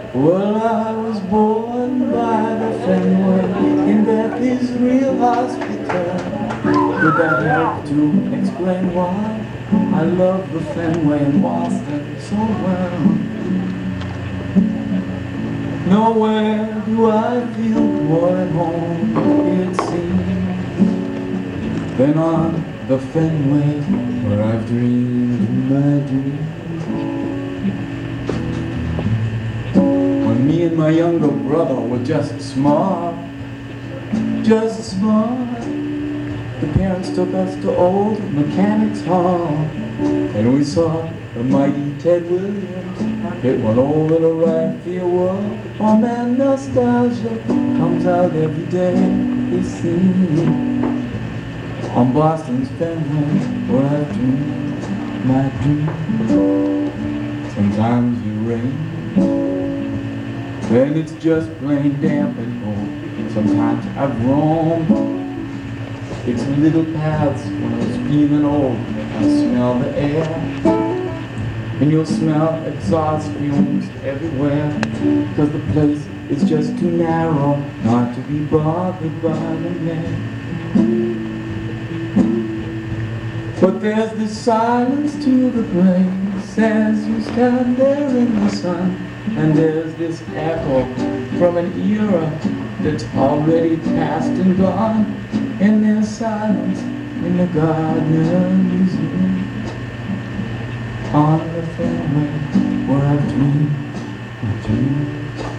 Well, I was born by the Fenway in Bethany's Real Hospital. Would that help to explain why I love the Fenway in Boston so well? Nowhere do I feel more at home, it seems, than on the Fenway where I've dreamed my dreams. When me and my younger brother were just smart, the parents took us to old Mechanics Hall, and we saw the mighty Ted Williams hit one over the right field wall. Oh man, nostalgia comes out every day, it seems, on Boston's Fenway where I dream my dream. Sometimes you rain, then it's just plain damp and cold. Sometimes I've roamed its little paths when I was feeling old. I smell the air, and you'll smell exhaust fumes everywhere, because the place is just too narrow not to be bothered by the men. But there's this silence to the place as you stand there in the sun, and there's this echo from an era that's already past and gone, and there's silence in the Gardner Museum on the Fenway where I've dreamed my dreams.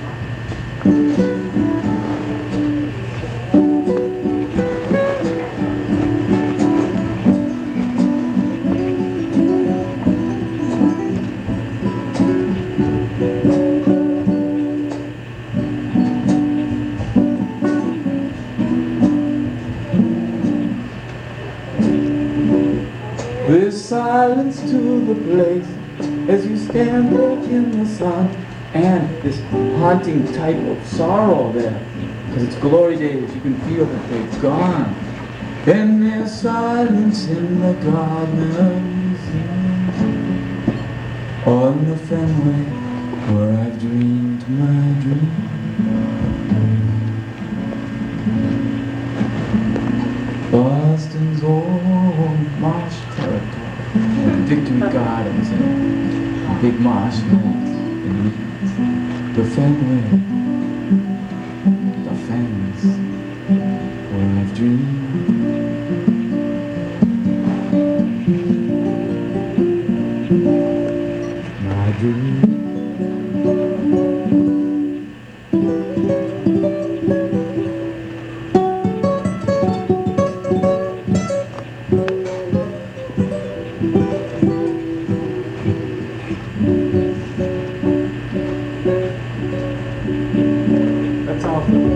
There's silence to the place as you stand there in the sun, and this haunting type of sorrow there, because it's glory days, you can feel that they've gone. Then there's silence in the Gardner Museum on the Fenway where I've dreamed my dream. Boston's old marsh territory, with Victory Gardens and big marshlands and leaves. The Fenway, the fens, where I've dreamed my dream. That's all.